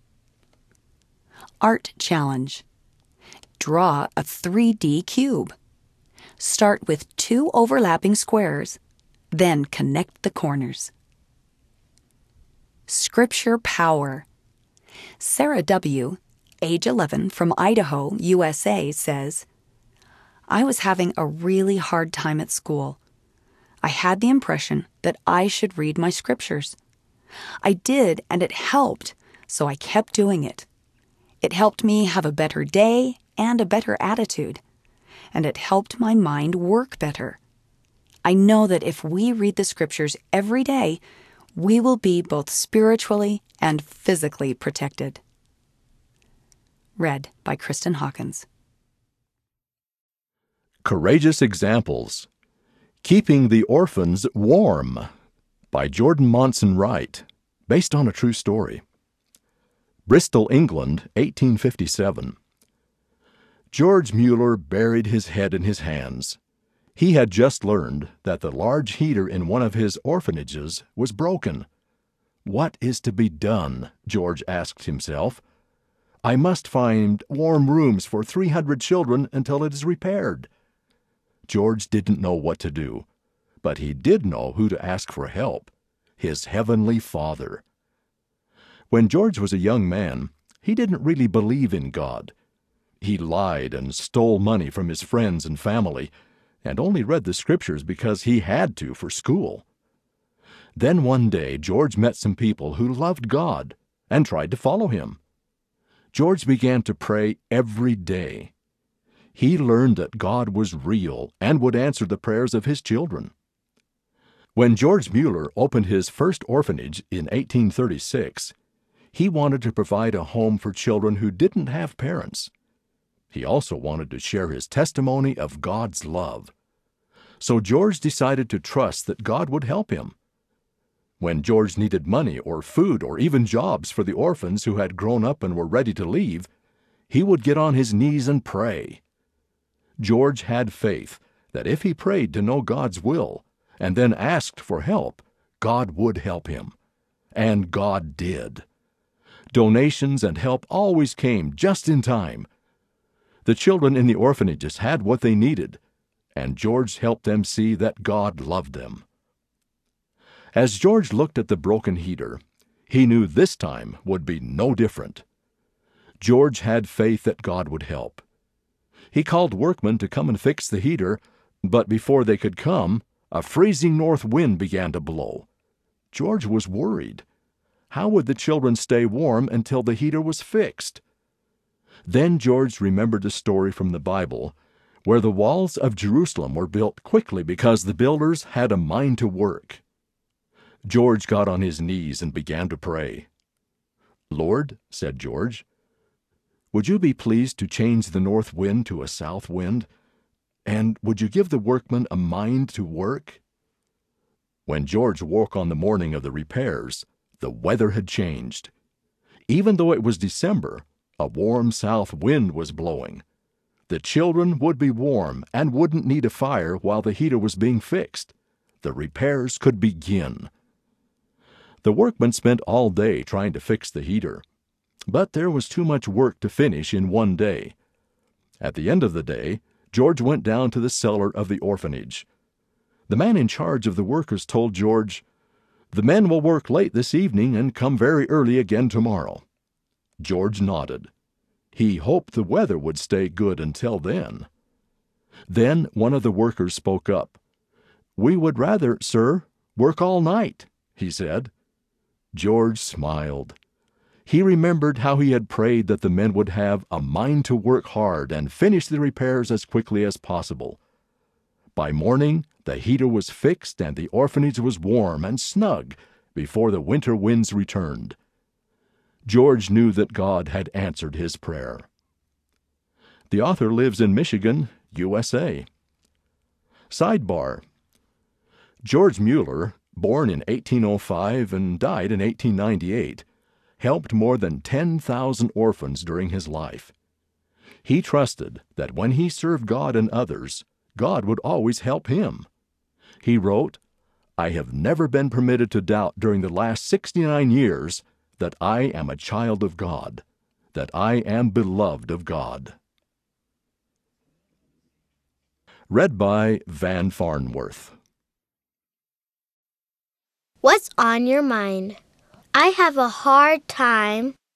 Speaker 11: Art challenge. Draw a three D cube. Start with two overlapping squares, then connect the corners. Scripture power. Sarah W., age eleven, from Idaho, U S A, says, I was having a really hard time at school. I had the impression that I should read my scriptures. I did, and it helped, so I kept doing it. It helped me have a better day and a better attitude, and it helped my mind work better. I know that if we read the scriptures every day, we will be both spiritually and physically protected. Read by Kristen Hawkins.
Speaker 14: Courageous Examples. Keeping the Orphans Warm by Jordan Monson Wright, based on a true story. Bristol, England, eighteen fifty-seven. George Mueller buried his head in his hands. He had just learned that the large heater in one of his orphanages was broken. What is to be done? George asked himself. I must find warm rooms for three hundred children until it is repaired. George didn't know what to do, but he did know who to ask for help: his Heavenly Father. When George was a young man, he didn't really believe in God. He lied and stole money from his friends and family, and only read the scriptures because he had to for school. Then one day George met some people who loved God and tried to follow him. George began to pray every day. He learned that God was real and would answer the prayers of his children. When George Mueller opened his first orphanage in eighteen thirty-six, he wanted to provide a home for children who didn't have parents. He also wanted to share his testimony of God's love. So George decided to trust that God would help him. When George needed money or food or even jobs for the orphans who had grown up and were ready to leave, he would get on his knees and pray. George had faith that if he prayed to know God's will and then asked for help, God would help him. And God did. Donations and help always came just in time. The children in the orphanages had what they needed, and George helped them see that God loved them. As George looked at the broken heater, he knew this time would be no different. George had faith that God would help. He called workmen to come and fix the heater, but before they could come, a freezing north wind began to blow. George was worried. How would the children stay warm until the heater was fixed? Then George remembered a story from the Bible where the walls of Jerusalem were built quickly because the builders had a mind to work. George got on his knees and began to pray. "Lord," said George, "would you be pleased to change the north wind to a south wind? And would you give the workmen a mind to work?" When George woke on the morning of the repairs, the weather had changed. Even though it was December, a warm south wind was blowing. The children would be warm and wouldn't need a fire while the heater was being fixed. The repairs could begin. The workmen spent all day trying to fix the heater, but there was too much work to finish in one day. At the end of the day, George went down to the cellar of the orphanage. The man in charge of the workers told George, "The men will work late this evening and come very early again tomorrow." George nodded. He hoped the weather would stay good until then. Then one of the workers spoke up. "We would rather, sir, work all night," he said. George smiled. He remembered how he had prayed that the men would have a mind to work hard and finish the repairs as quickly as possible. By morning, the heater was fixed and the orphanage was warm and snug before the winter winds returned. George knew that God had answered his prayer. The author lives in Michigan, U S A. Sidebar: George Mueller, born in eighteen oh five and died in eighteen ninety-eight, helped more than ten thousand orphans during his life. He trusted that when he served God and others, God would always help him. He wrote, "I have never been permitted to doubt during the last sixty-nine years that I am a child of God, that I am beloved of God." Read by Van Farnworth.
Speaker 10: What's on your mind? I have a hard time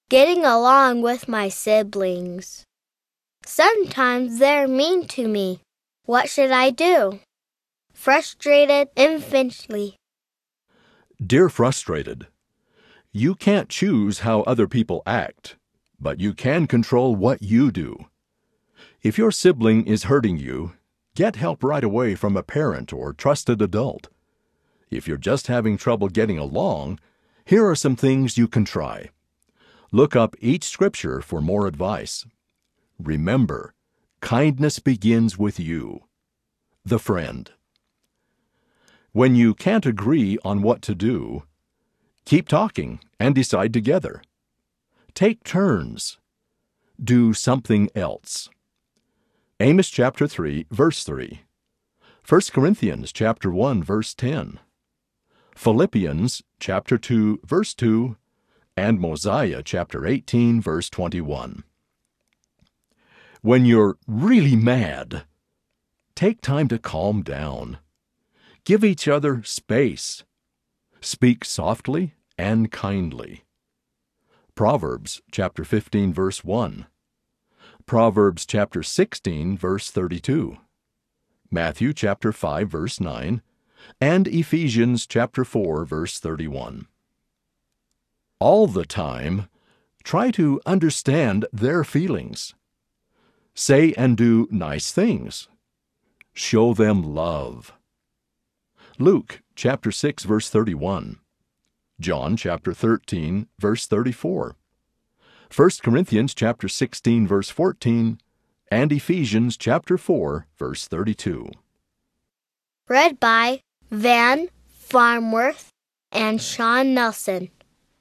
Speaker 10: getting along with my siblings. Sometimes they're mean to me. What should I do? Frustrated infinitely.
Speaker 14: Dear Frustrated, you can't choose how other people act, but you can control what you do. If your sibling is hurting you, get help right away from a parent or trusted adult. If you're just having trouble getting along, here are some things you can try. Look up each scripture for more advice. Remember, kindness begins with you. The Friend. When you can't agree on what to do, keep talking and decide together. Take turns. Do something else. Amos chapter three, verse three. First Corinthians chapter one, verse ten. Philippians chapter two, verse two, and Mosiah chapter eighteen, verse twenty-one. When you're really mad, take time to calm down. Give each other space. Speak softly and kindly. Proverbs chapter fifteen, verse one. Proverbs chapter sixteen, verse thirty-two. Matthew chapter five, verse nine. And Ephesians chapter four, verse thirty-one. All the time, try to understand their feelings. Say and do nice things. Show them love. Luke chapter six, verse thirty-one. John chapter thirteen, verse thirty-four. First Corinthians chapter sixteen, verse fourteen, and Ephesians chapter four, verse thirty-two.
Speaker 10: Read by Van Farnworth and Sean Nelson.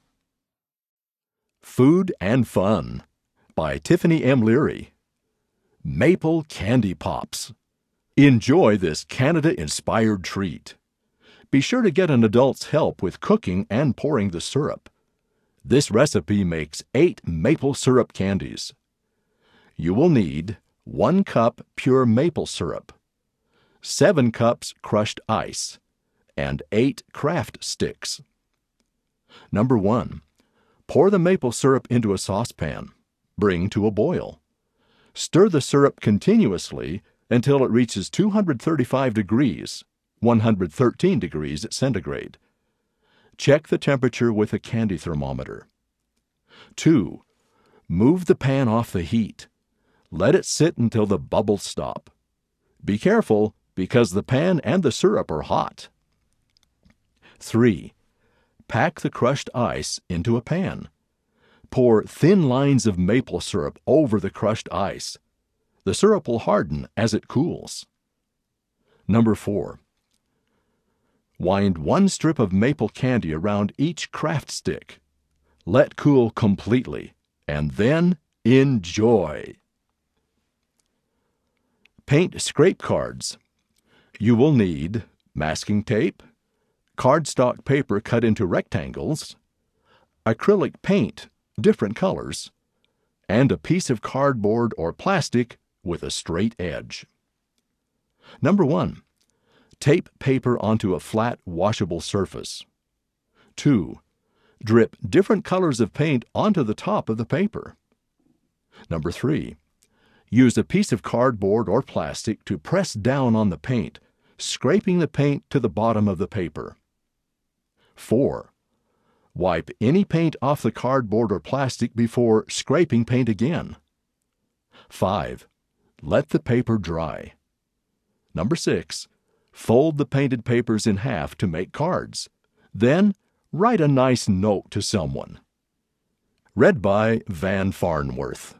Speaker 14: Food and Fun by Tiffany M. Leary. Maple Candy Pops. Enjoy this Canada-inspired treat. Be sure to get an adult's help with cooking and pouring the syrup. This recipe makes eight maple syrup candies. You will need one cup pure maple syrup, seven cups crushed ice, and eight Kraft sticks. Number one, pour the maple syrup into a saucepan. Bring to a boil. Stir the syrup continuously until it reaches two hundred thirty-five degrees, one hundred thirteen degrees centigrade. Check the temperature with a candy thermometer. Two, move the pan off the heat. Let it sit until the bubbles stop. Be careful because the pan and the syrup are hot. Three, pack the crushed ice into a pan. Pour thin lines of maple syrup over the crushed ice. The syrup will harden as it cools. Number four, wind one strip of maple candy around each Kraft stick. Let cool completely, and then enjoy. Paint scrape cards. You will need masking tape, cardstock paper cut into rectangles, acrylic paint, different colors, and a piece of cardboard or plastic with a straight edge. Number one, tape paper onto a flat, washable surface. Two, drip different colors of paint onto the top of the paper. Number three, use a piece of cardboard or plastic to press down on the paint, scraping the paint to the bottom of the paper. Four, wipe any paint off the cardboard or plastic before scraping paint again. Five, let the paper dry. Number six, fold the painted papers in half to make cards. Then, write a nice note to someone. Read by Van Farnworth.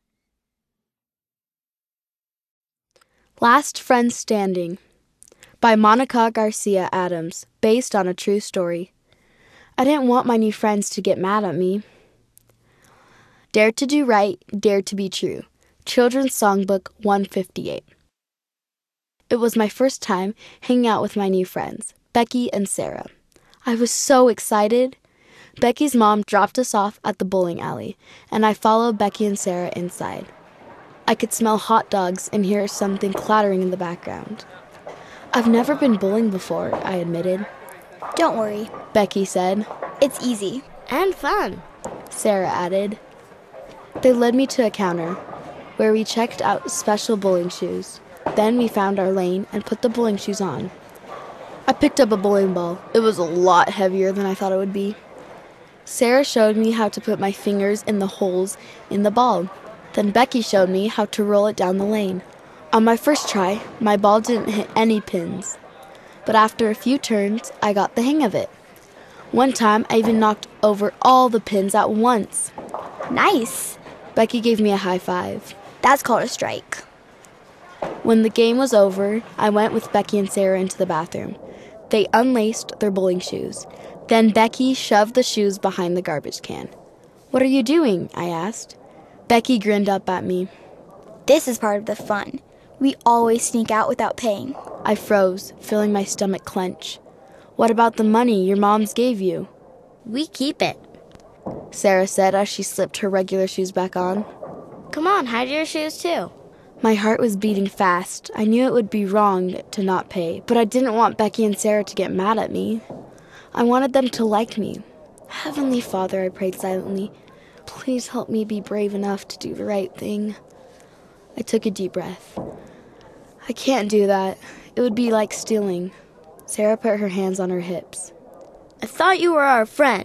Speaker 13: Last Friend Standing by Monica Garcia Adams, based on a true story. I didn't want my new friends to get mad at me. Dare to do right, dare to be true. Children's Songbook one fifty-eight. It was my first time hanging out with my new friends, Becky and Sarah. I was so excited. Becky's mom dropped us off at the bowling alley, and I followed Becky and Sarah inside. I could smell hot dogs and hear something clattering in the background. I've never been bowling before, I admitted.
Speaker 15: Don't worry,
Speaker 13: Becky said.
Speaker 15: It's easy.
Speaker 10: And fun.
Speaker 13: Sarah added. They led me to a counter, where we checked out special bowling shoes. Then we found our lane and put the bowling shoes on. I picked up a bowling ball. It was a lot heavier than I thought it would be. Sarah showed me how to put my fingers in the holes in the ball. Then Becky showed me how to roll it down the lane. On my first try, my ball didn't hit any pins. But after a few turns, I got the hang of it. One time, I even knocked over all the pins at once.
Speaker 7: Nice!
Speaker 13: Becky gave me a high five.
Speaker 7: That's called a strike.
Speaker 13: When the game was over, I went with Becky and Sarah into the bathroom. They unlaced their bowling shoes. Then Becky shoved the shoes behind the garbage can. What are you doing? I asked. Becky grinned up at me.
Speaker 7: This is part of the fun. We always sneak out without paying.
Speaker 13: I froze, feeling my stomach clench. What about the money your moms gave you?
Speaker 10: We keep it,
Speaker 13: Sarah said as she slipped her regular shoes back on.
Speaker 10: Come on, hide your shoes too.
Speaker 13: My heart was beating fast. I knew it would be wrong to not pay, but I didn't want Becky and Sarah to get mad at me. I wanted them to like me. Heavenly Father, I prayed silently, please help me be brave enough to do the right thing. I took a deep breath. I can't do that. It would be like stealing. Sarah put her hands on her hips.
Speaker 10: I thought you were our friend.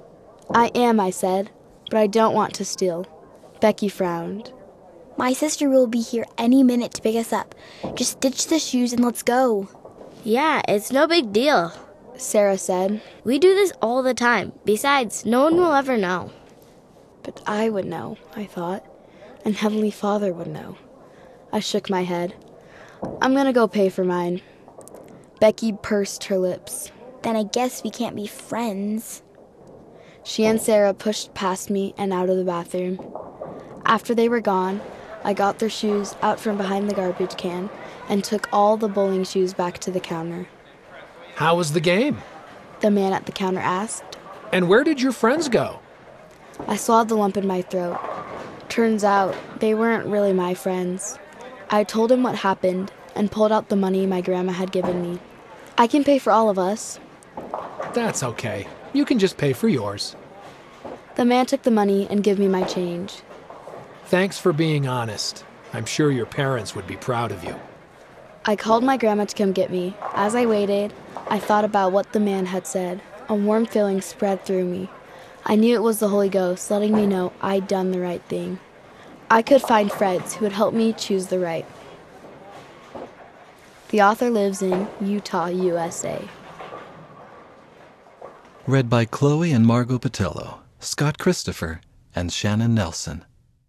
Speaker 13: I am, I said, but I don't want to steal. Becky frowned.
Speaker 7: My sister will be here any minute to pick us up. Just ditch the shoes and let's go.
Speaker 10: Yeah, it's no big deal,
Speaker 13: Sarah said.
Speaker 10: We do this all the time. Besides, no one will ever know.
Speaker 13: But I would know, I thought, and Heavenly Father would know. I shook my head. I'm gonna go pay for mine. Becky pursed her lips.
Speaker 7: Then I guess we can't be friends.
Speaker 13: She and Sarah pushed past me and out of the bathroom. After they were gone, I got their shoes out from behind the garbage can and took all the bowling shoes back to the counter.
Speaker 8: How was the game?
Speaker 13: The man at the counter asked.
Speaker 8: And where did your friends go?
Speaker 13: I swallowed the lump in my throat. Turns out, they weren't really my friends. I told him what happened and pulled out the money my grandma had given me. I can pay for all of us.
Speaker 8: That's okay. You can just pay for yours.
Speaker 13: The man took the money and gave me my change.
Speaker 8: Thanks for being honest. I'm sure your parents would be proud of you.
Speaker 13: I called my grandma to come get me. As I waited, I thought about what the man had said. A warm feeling spread through me. I knew it was the Holy Ghost letting me know I'd done the right thing. I could find friends who would help me choose the right. The author lives in Utah, U S A.
Speaker 1: Read by Chloe and Margot Patillo, Scott Christopher, and Shannon Nelson.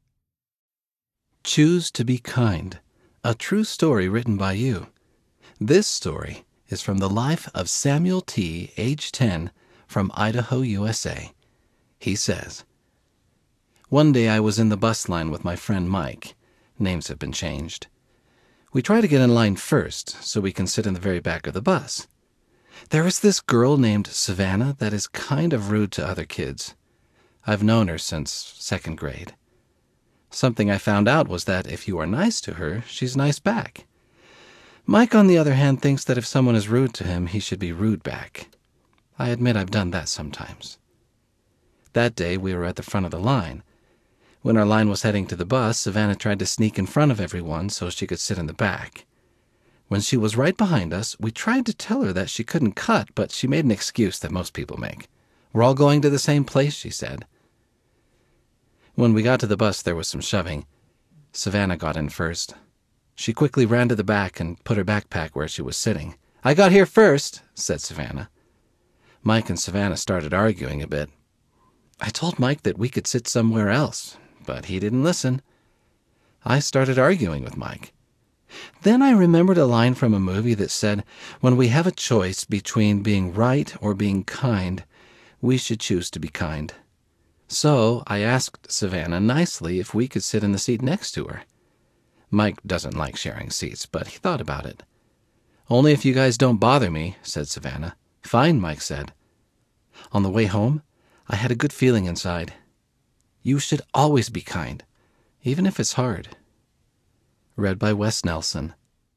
Speaker 1: Choose to be kind, a true story written by you. This story is from the life of Samuel T., age ten, from Idaho, U S A. He says, One day I was in the bus line with my friend Mike. Names have been changed. We try to get in line first so we can sit in the very back of the bus. There is this girl named Savannah that is kind of rude to other kids. I've known her since second grade. Something I found out was that if you are nice to her, she's nice back. Mike, on the other hand, thinks that if someone is rude to him, he should be rude back. I admit I've done that sometimes. That day, we were at the front of the line. When our line was heading to the bus, Savannah tried to sneak in front of everyone so she could sit in the back. When she was right behind us, we tried to tell her that she couldn't cut, but she made an excuse that most people make. We're all going to the same place, she said. When we got to the bus, there was some shoving. Savannah got in first. She quickly ran to the back and put her backpack where she was sitting. I got here first, said Savannah. Mike and Savannah started arguing a bit. I told Mike that we could sit somewhere else, but he didn't listen. I started arguing with Mike. Then I remembered a line from a movie that said, when we have a choice between being right or being kind, we should choose to be kind. So I asked Savannah nicely if we could sit in the seat next to her. Mike doesn't like sharing seats, but he thought about it. Only if you guys don't bother me, said Savannah. Fine, Mike said. On the way home, I had a good feeling inside. You should always be kind, even if it's hard. Read by Wes Nelson.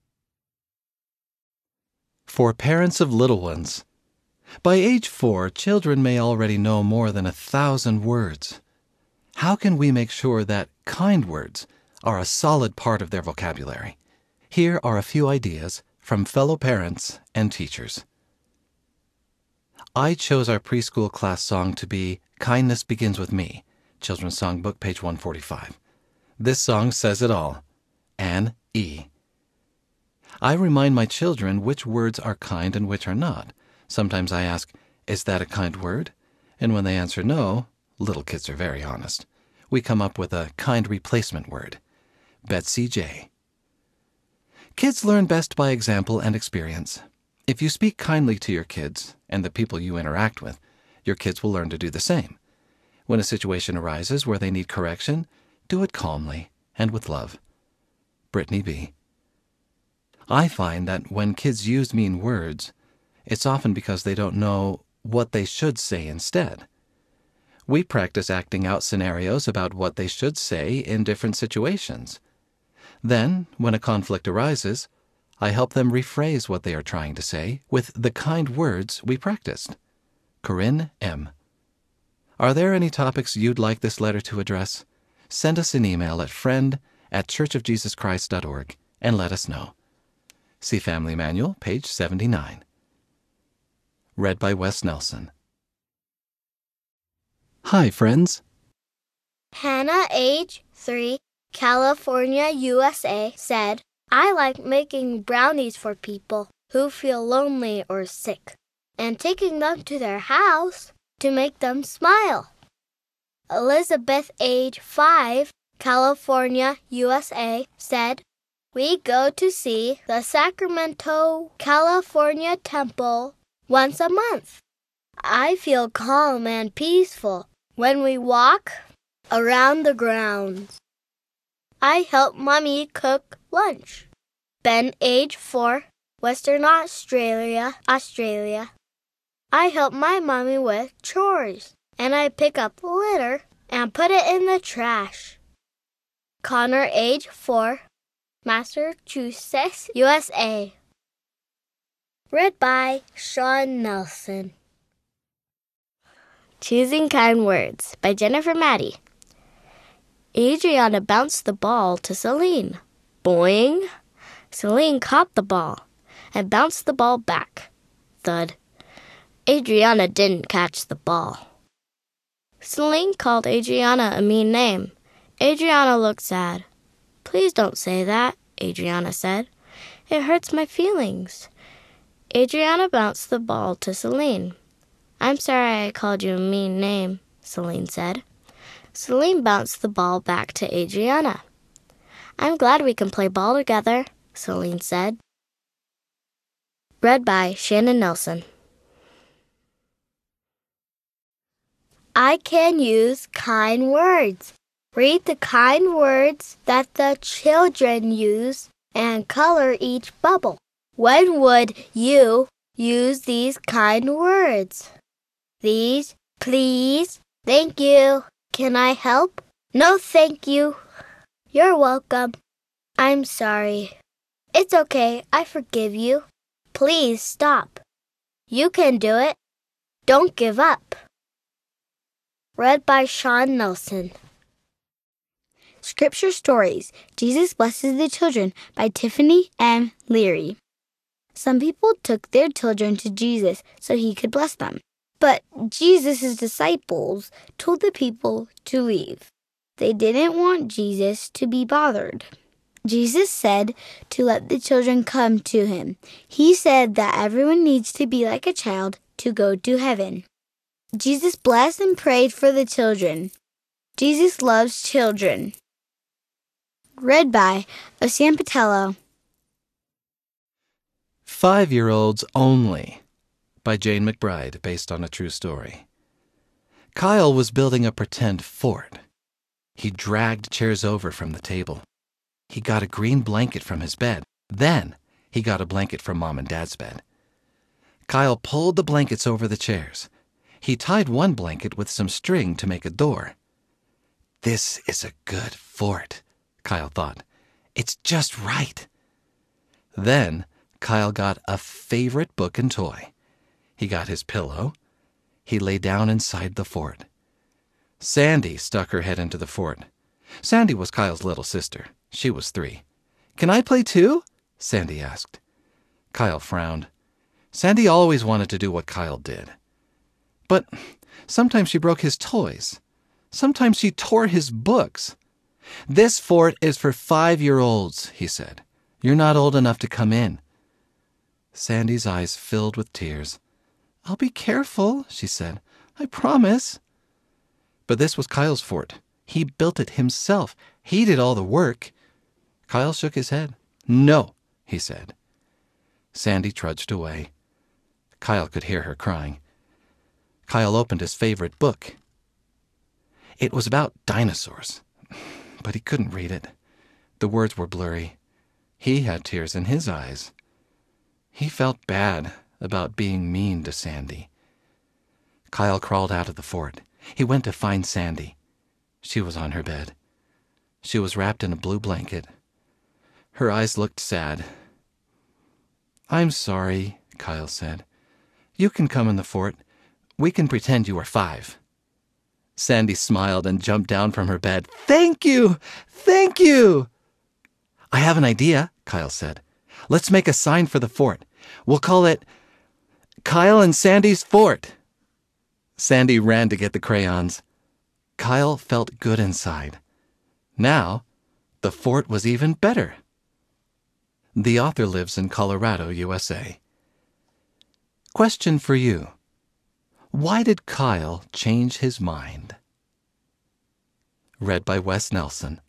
Speaker 1: For parents of little ones. By age four, children may already know more than a thousand words. How can we make sure that kind words are a solid part of their vocabulary? Here are a few ideas from fellow parents and teachers. I chose our preschool class song to be Kindness Begins With Me, Children's Songbook, page one forty-five. This song says it all. Anne E. I remind my children which words are kind and which are not. Sometimes I ask, is that a kind word? And when they answer no, little kids are very honest, we come up with a kind replacement word. Betsy J. Kids learn best by example and experience. If you speak kindly to your kids and the people you interact with, your kids will learn to do the same. When a situation arises where they need correction, do it calmly and with love. Brittany B. I find that when kids use mean words, it's often because they don't know what they should say instead. We practice acting out scenarios about what they should say in different situations. Then, when a conflict arises, I help them rephrase what they are trying to say with the kind words we practiced. Corinne M. Are there any topics you'd like this letter to address? Send us an email at friend at church of jesus christ dot org and let us know. See Family Manual, page seventy-nine. Read by Wes Nelson. Hi, friends.
Speaker 10: Hannah, age three, California, U S A, said, I like making brownies for people who feel lonely or sick and taking them to their house to make them smile. Elizabeth, age five, California, U S A, said, we go to see the Sacramento, California temple once a month. I feel calm and peaceful when we walk around the grounds. I help Mommy cook lunch. Ben, age four, Western Australia, Australia. I help my mommy with chores, and I pick up litter and put it in the trash. Connor, age four, Massachusetts, U S A. Read by Sean Nelson. Choosing Kind Words by Jennifer Maddie. Adriana bounced the ball to Celine. Boing! Celine caught the ball and bounced the ball back. Thud. Adriana didn't catch the ball. Celine called Adriana a mean name. Adriana looked sad. Please don't say that, Adriana said. It hurts my feelings. Adriana bounced the ball to Celine. I'm sorry I called you a mean name, Celine said. Celine bounced the ball back to Adriana. I'm glad we can play ball together, Celine said. Read by Shannon Nelson. I can use kind words. Read the kind words that the children use and color each bubble. When would you use these kind words? These, please, thank you. Can I help? No, thank you. You're welcome. I'm sorry. It's okay, I forgive you. Please stop. You can do it. Don't give up. Read by Sean Nelson. Scripture Stories, Jesus Blesses the Children by Tiffany M. Leary. Some people took their children to Jesus so he could bless them. But Jesus' disciples told the people to leave. They didn't want Jesus to be bothered. Jesus said to let the children come to him. He said that everyone needs to be like a child to go to heaven. Jesus blessed and prayed for the children. Jesus loves children. Read by Ocean Patello.
Speaker 1: Five-Year-Olds Only by Jane McBride, based on a true story. Kyle was building a pretend fort. He dragged chairs over from the table. He got a green blanket from his bed. Then he got a blanket from Mom and Dad's bed. Kyle pulled the blankets over the chairs. He tied one blanket with some string to make a door. This is a good fort, Kyle thought. It's just right. Then Kyle got a favorite book and toy. He got his pillow. He lay down inside the fort. Sandy stuck her head into the fort. Sandy was Kyle's little sister. She was three. "Can I play too?" Sandy asked. Kyle frowned. Sandy always wanted to do what Kyle did. But sometimes she broke his toys. Sometimes she tore his books. "This fort is for five-year-olds," he said. "You're not old enough to come in." Sandy's eyes filled with tears. "I'll be careful," she said. "I promise." But this was Kyle's fort. He built it himself. He did all the work. Kyle shook his head. "No," he said. Sandy trudged away. Kyle could hear her crying. Kyle opened his favorite book. It was about dinosaurs, but he couldn't read it. The words were blurry. He had tears in his eyes. He felt bad about being mean to Sandy. Kyle crawled out of the fort. He went to find Sandy. She was on her bed. She was wrapped in a blue blanket. Her eyes looked sad. "I'm sorry," Kyle said. "You can come in the fort. We can pretend you are five." Sandy smiled and jumped down from her bed. "Thank you! Thank you!" "I have an idea," Kyle said. "Let's make a sign for the fort. We'll call it Kyle and Sandy's Fort." Sandy ran to get the crayons. Kyle felt good inside. Now, the fort was even better. The author lives in Colorado, U S A. Question for you. Why did Kyle change his mind? Read by Wes Nelson.